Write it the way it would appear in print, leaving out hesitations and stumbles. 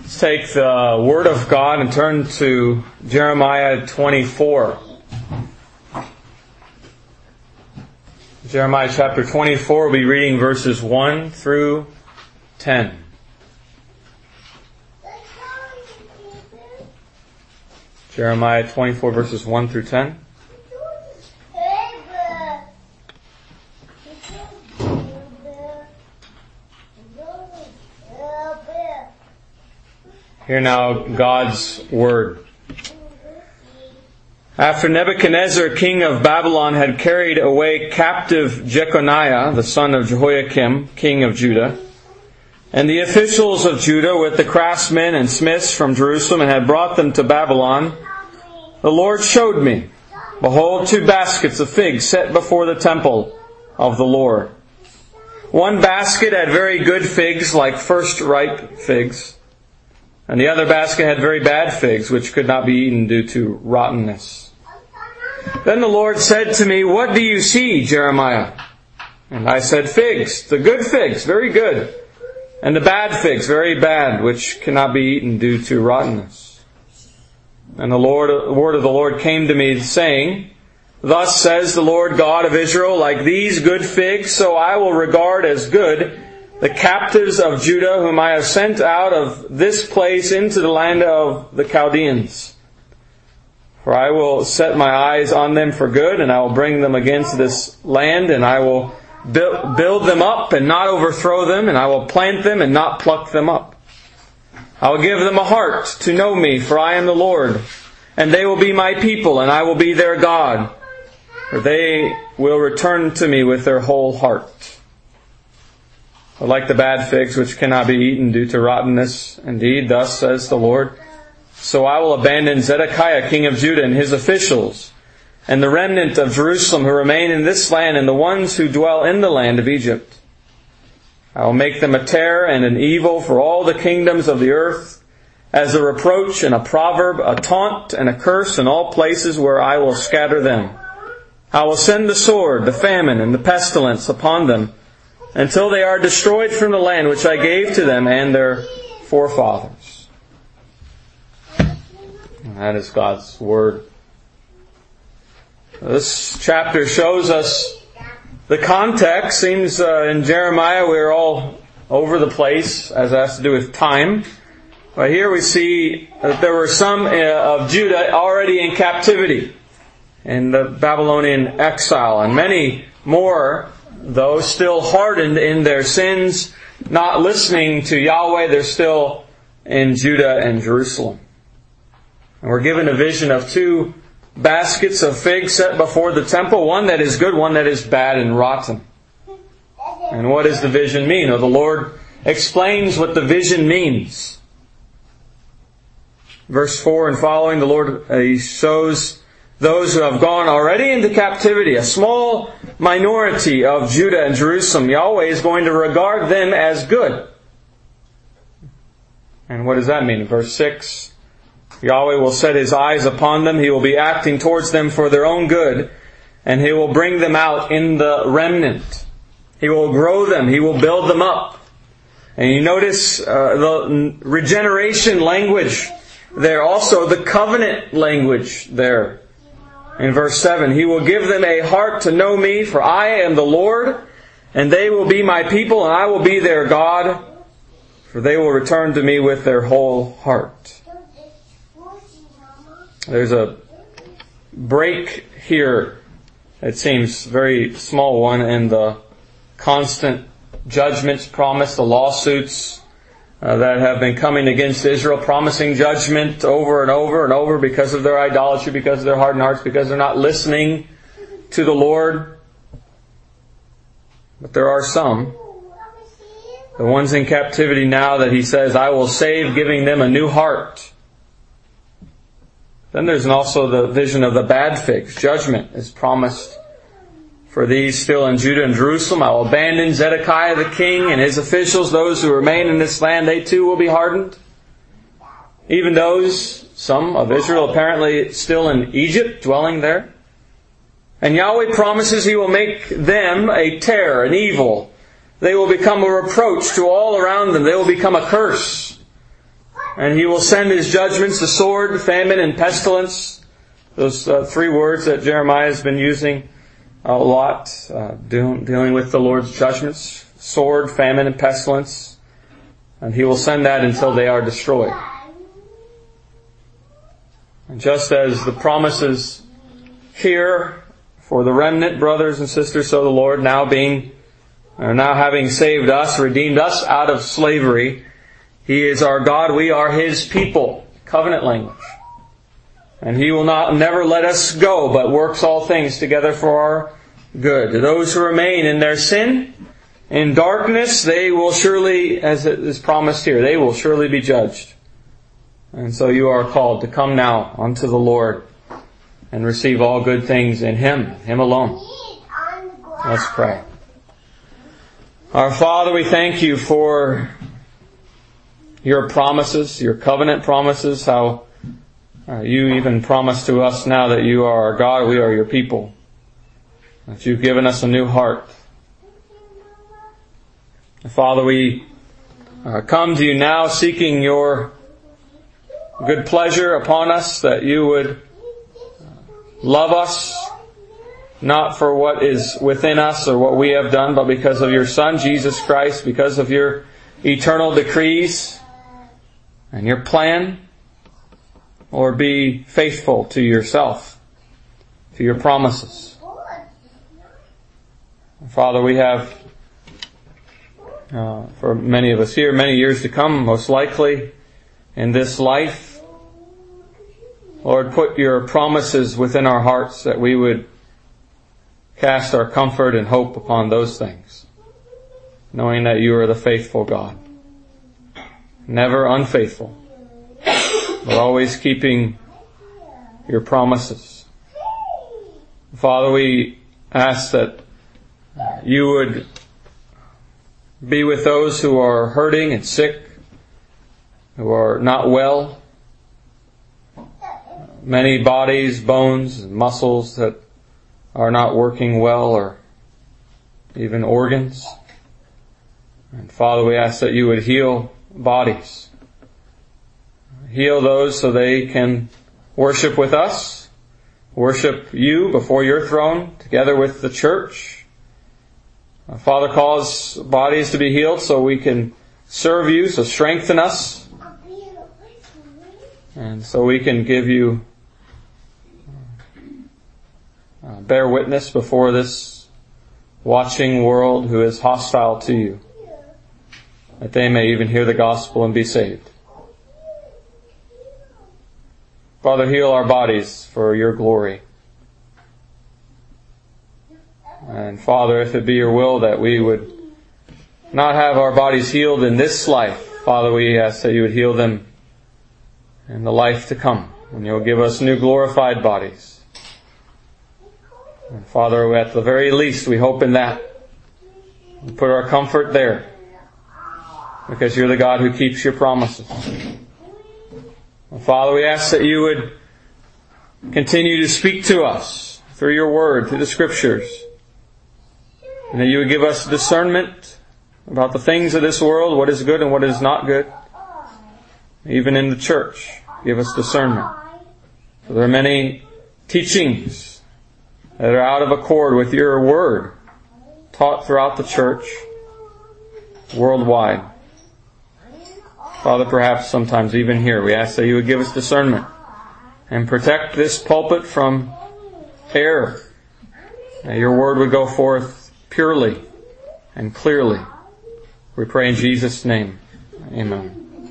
Let's take the Word of God and turn to Jeremiah 24. Jeremiah chapter 24, we'll be reading verses 1 through 10. Jeremiah 24, verses 1 through 10. Hear now God's Word. After Nebuchadnezzar, king of Babylon, had carried away captive Jeconiah, the son of Jehoiakim, king of Judah, and the officials of Judah with the craftsmen and smiths from Jerusalem, and had brought them to Babylon, the Lord showed me, behold, 2 baskets of figs set before the temple of the Lord. One basket had very good figs, like first ripe figs, and the other basket had very bad figs, which could not be eaten due to rottenness. Then the Lord said to me, "What do you see, Jeremiah?" And I said, "Figs, the good figs, very good, and the bad figs, very bad, which cannot be eaten due to rottenness." And the word of the Lord came to me, saying, "Thus says the Lord God of Israel, like these good figs, so I will regard as good the captives of Judah, whom I have sent out of this place into the land of the Chaldeans. For I will set my eyes on them for good, and I will bring them against this land, and I will build them up and not overthrow them, and I will plant them and not pluck them up. I will give them a heart to know me, for I am the Lord, and they will be my people, and I will be their God, for they will return to me with their whole heart. But like the bad figs which cannot be eaten due to rottenness, indeed, thus says the Lord, so I will abandon Zedekiah king of Judah and his officials, and the remnant of Jerusalem who remain in this land, and the ones who dwell in the land of Egypt. I will make them a terror and an evil for all the kingdoms of the earth, as a reproach and a proverb, a taunt and a curse in all places where I will scatter them. I will send the sword, the famine, and the pestilence upon them, until they are destroyed from the land which I gave to them and their forefathers." And that is God's Word. This chapter shows us the context. Seems in Jeremiah we're all over the place as it has to do with time. But here we see that there were some of Judah already in captivity in the Babylonian exile, and many more, though, still hardened in their sins, not listening to Yahweh. They're still in Judah and Jerusalem. And we're given a vision of 2 baskets of figs set before the temple, one that is good, one that is bad and rotten. And what does the vision mean? Well, the Lord explains what the vision means. Verse 4 and following, the Lord He shows those who have gone already into captivity, a small minority of Judah and Jerusalem, Yahweh is going to regard them as good. And what does that mean? In verse 6, Yahweh will set His eyes upon them. He will be acting towards them for their own good, and He will bring them out in the remnant. He will grow them. He will build them up. And you notice the regeneration language there, also the covenant language there. In verse 7, He will give them a heart to know me, for I am the Lord, and they will be my people, and I will be their God, for they will return to me with their whole heart. There's a break here, it seems, very small one, in the constant judgments promised, the lawsuits that have been coming against Israel, promising judgment over and over and over because of their idolatry, because of their hardened hearts, because they're not listening to the Lord. But there are some, the ones in captivity now, that He says, I will save, giving them a new heart. Then there's also the vision of the bad figs. Judgment is promised for these still in Judah and Jerusalem. I will abandon Zedekiah the king and his officials. Those who remain in this land, they too will be hardened. Even those, some of Israel apparently still in Egypt, dwelling there. And Yahweh promises He will make them a terror, an evil. They will become a reproach to all around them. They will become a curse. And He will send His judgments, the sword, famine, and pestilence. Those three words that Jeremiah has been using a lot, dealing with the Lord's judgments. Sword, famine, and pestilence. And He will send that until they are destroyed. And just as the promises here for the remnant, brothers and sisters, so the Lord now having saved us, redeemed us out of slavery, He is our God, we are His people. Covenant language. And He will never let us go, but works all things together for our good. To those who remain in their sin, in darkness, they will surely, as it is promised here, they will surely be judged. And so you are called to come now unto the Lord and receive all good things in Him alone. Let's pray. Our Father, we thank You for Your promises, Your covenant promises, how You even promise to us now that You are our God, we are Your people. That You've given us a new heart. Father, we come to You now seeking Your good pleasure upon us, that You would love us, not for what is within us or what we have done, but because of Your Son, Jesus Christ, because of Your eternal decrees and Your plan. Or be faithful to Yourself, to Your promises. Father, we have, for many of us here, many years to come, most likely, in this life, Lord, put Your promises within our hearts that we would cast our comfort and hope upon those things, knowing that You are the faithful God, never unfaithful, but always keeping Your promises. Father, we ask that You would be with those who are hurting and sick, who are not well. Many bodies, bones, and muscles that are not working well, or even organs. And Father, we ask that You would heal bodies. Heal those so they can worship with us, worship You before Your throne, together with the church. Father, cause bodies to be healed so we can serve You, so strengthen us, and so we can give You, bear witness before this watching world who is hostile to You, that they may even hear the gospel and be saved. Father, heal our bodies for Your glory. And Father, if it be Your will that we would not have our bodies healed in this life, Father, we ask that You would heal them in the life to come, and You'll give us new glorified bodies. And Father, at the very least, we hope in that. We put our comfort there, because You're the God who keeps Your promises. Father, we ask that You would continue to speak to us through Your Word, through the Scriptures, and that You would give us discernment about the things of this world, what is good and what is not good. Even in the church, give us discernment. For there are many teachings that are out of accord with Your Word taught throughout the church worldwide. Father, perhaps sometimes even here, we ask that You would give us discernment and protect this pulpit from error. That Your Word would go forth purely and clearly. We pray in Jesus' name. Amen.